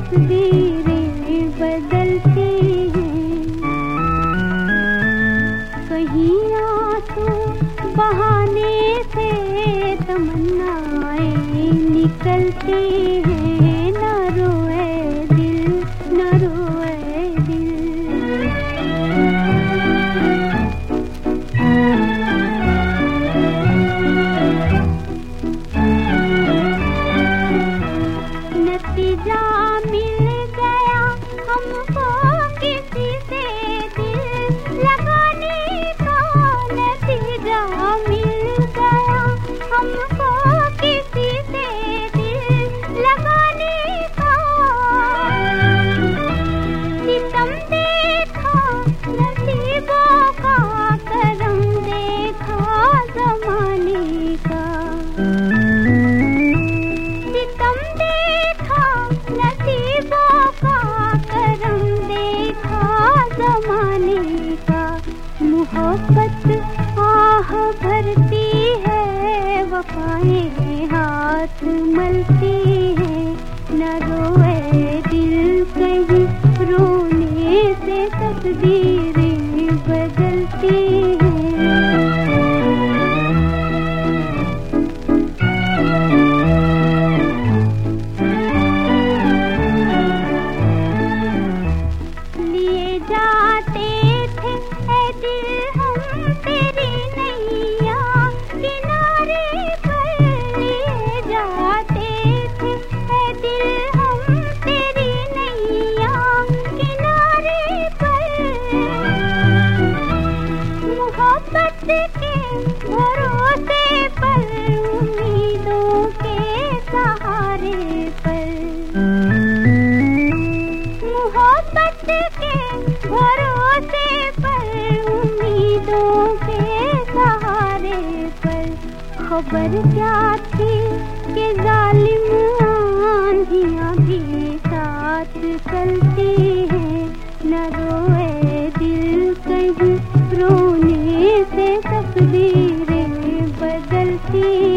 तकदीरें बदलती हैं। कहीं आंसू बहाने से तमन्नाएं निकलती हैं। न रोए दिल, न रोए दिल। नतीजा मिल गया हमको किसी से दिल लगाने का। नतीजा मिल गया हमको किसी से दिल लगाने का। सितम देखा नसीबों का, करम देखा ज़माने का। सितम देखा नसीबों का, करम देखा ज़माने का। मोहब्बत आह भरती है, वफ़ाएं हाथ मलती है। न रोए दिल कहीं रोने से तकदीरें बदलती हैं। लिए जाते थे ऐ दिल हम तेरी नैया, किनारे पर लिए जाते थे ऐ दिल हम तेरी नैया, किनारे पर। मोहब्बत के भरोसे पर, उम्मीदों के सहारे पर। मोहब्बत के भरोसे पर, उम्मीदों के सहारे पर। खबर क्या थी कि जालिम आंधियां भी साथ चलती हैं। न रोए दिल कहीं रोने से तकदीरें बदलती